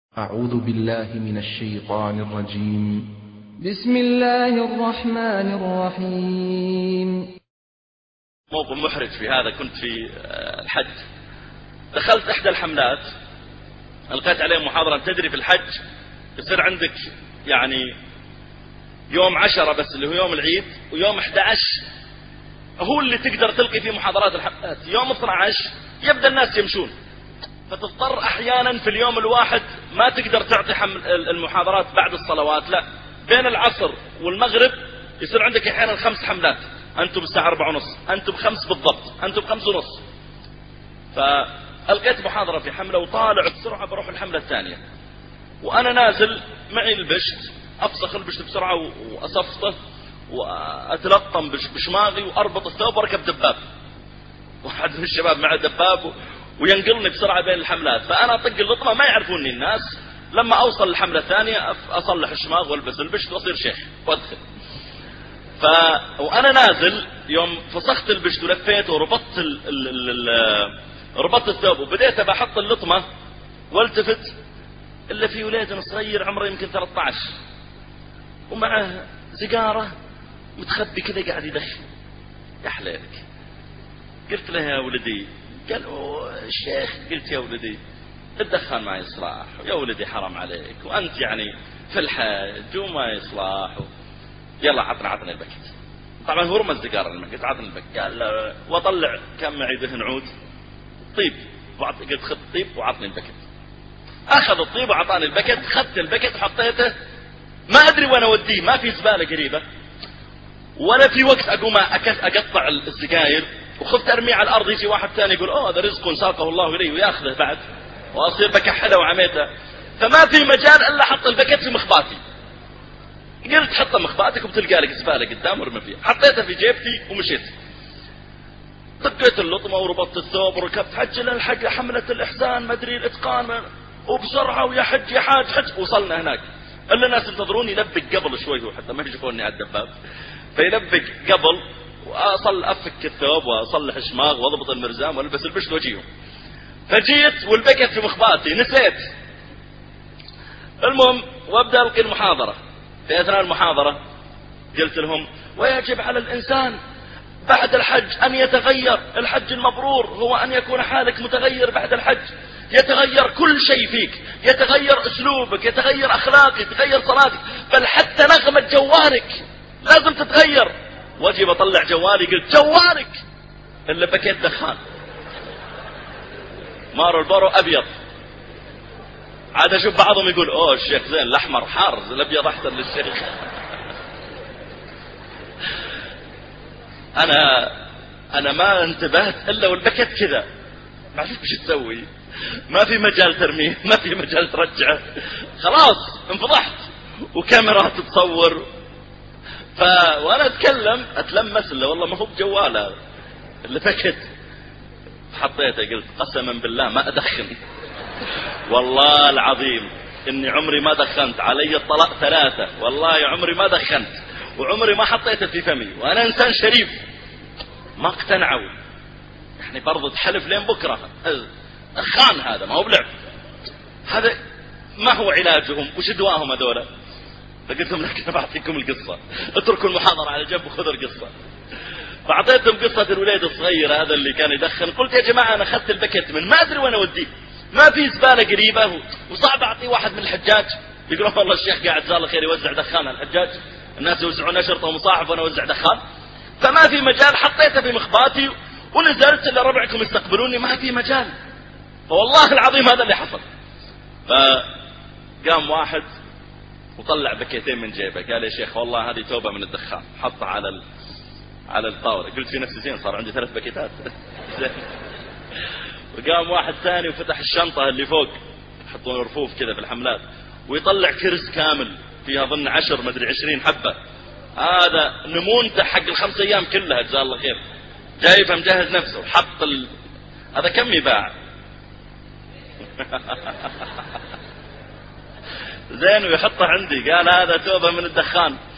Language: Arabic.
أعوذ بالله من الشيطان الرجيم. بسم الله الرحمن الرحيم. موقف محرج في هذا. كنت في الحج، دخلت إحدى الحملات، ألقيت عليهم محاضرة. تدري في الحج يصير عندك يعني يوم 10 بس اللي هو يوم العيد، ويوم 11 هو اللي تقدر تلقي فيه محاضرات الحملات. يوم 12 يبدأ الناس يمشون، فتضطر أحيانا في اليوم الواحد ما تقدر تعطي المحاضرات بعد الصلوات، لا، بين العصر والمغرب يصير عندك أحيانا 5 حملات. أنتم الساعة 4:30، أنتم 5 بالضبط، أنتم 5:30. فألقيت محاضرة في حملة وطالع بسرعة بروح الحملة الثانية، وأنا نازل معي البشت، أفسخ البشت بسرعة وأصفطه وأتلطم بشماغي وأربط الثوب وأركب دباب. واحد من الشباب مع دباب وينقلني بسرعة بين الحملات، فأنا أطق اللطمة ما يعرفوني الناس. لما أوصل الحملة الثانية أصلح الشماغ والبس البشت وأصير شيخ وأدخل. وأنا نازل يوم فسخت البشت ولفيت وربطت ربطت الثوب وبديت بحط اللطمة، والتفت إلا في ولاد صغير عمره يمكن 13 ومعه سيجارة متخبي كذا قاعد يدخن. يا حليلك. قلت له يا ولدي، قال الشيخ. قلت يا ولدي الدخان ما يصلح، يا ولدي حرام عليك، وأنت يعني في الحج وما يصلح. يلا عطني البكت. طبعا هو رمى السيجارة لما قلت عطني البكت، قال وطلع كان معي دهن عود طيب، قلت خذ طيب وعطني البكت. أخذ الطيب وعطاني البكت، خذت البكت وحطيته، ما أدري وين أوديه، ما في زبالة قريبة ولا في وقت أقوم أقطع السجاير، وخفت أرميه على الأرض يجي واحد ثاني يقول هذا رزق ساقه الله إليه ويأخذه بعد، وأصير بكحله وعميته. فما في مجال إلا حط البكت في مخباتي. قلت حط مخباتك وبتلقى لك زبالة قدام ورمي فيها. حطيتها في جيبتي ومشيت. طقيت اللطمة وربطت الثوب وركبت حج للحج حملة الإحسان ما أدري الإتقان، وبسرعة ويا حج يا حاج. وصلنا هناك إلا الناس ينتظروني يلبق قبل شوي، هو حتى ما يشوفوني على الدباب، فيلبق قبل أفك الثوب وأصلح الشماغ وأضبط المرزام وألبس البشت وأجيهم. فجيت والبكت في مخباتي نسيت. المهم وأبدأ ألقي المحاضرة. في أثناء المحاضرة قلت لهم ويجب على الإنسان بعد الحج أن يتغير. الحج المبرور هو أن يكون حالك متغير بعد الحج، يتغير كل شيء فيك، يتغير أسلوبك، يتغير أخلاقك، يتغير صلاتك، بل حتى نغمة جوالك لازم تتغير. واجي بطلع جوالي قلت جوالك إلا بكيت دخان. مارو البارو أبيض. عاد أشوف بعضهم يقول أوه الشيخ زين، الأحمر حار، الأبيض أحسن للشيخ. أنا ما انتبهت إلا والبكت كذا، ما عرفت وش تسوي، ما في مجال ترميه، ما في مجال ترجعه، خلاص انفضحت وكاميرا تتصور. وأنا أتلمس له والله ما هو بجواله اللي بكت. حطيته قلت قسما بالله ما أدخن، والله العظيم إني عمري ما دخنت، علي الطلاق 3، والله عمري ما دخنت وعمري ما حطيته في فمي، وأنا إنسان شريف. ما اقتنعوا، يعني برضه تحلف لين بكرة أخان، هذا ما هو بلعب، هذا ما هو علاجهم، وش دواهم هذولا؟ فقلت لهم لكن بعطيكم القصة، اتركوا المحاضرة على جنب وخذوا القصة. فأعطيتهم قصة الوليد الصغير هذا اللي كان يدخن. قلت يا جماعة أنا أخذت البكت من ما أدري وين أوديه، ما في زبالة قريبة، وصعب أعطيه واحد من الحجاج يقولون والله الشيخ قاعد جزاه الله خير يوزع دخان على الحجاج، الناس يوزعون شرطة ومصاحف وأنا أوزع دخان. فما في مجال، حطيته في مخباتي ونزلت إلا ربعكم يستقبلوني، ما في مجال. فوالله العظيم هذا اللي حصل. فقام واحد وطلع بكيتين من جيبه، قال يا شيخ والله هذه توبة من الدخان، حطها على الطاولة. قلت في نفسي زين صار عندي 3 بكيتات. وقام واحد ثاني وفتح الشنطة اللي فوق، يحطون رفوف كذا في الحملات، ويطلع كرز كامل فيها ظن 10 مدري 20 حبة، هذا نمونته حق ال5 أيام كلها جزاه الله خير، جايبها مجهز نفسه وحط هذا كم يباع. زين ويحطه عندي، قال هذا توبة من الدخان.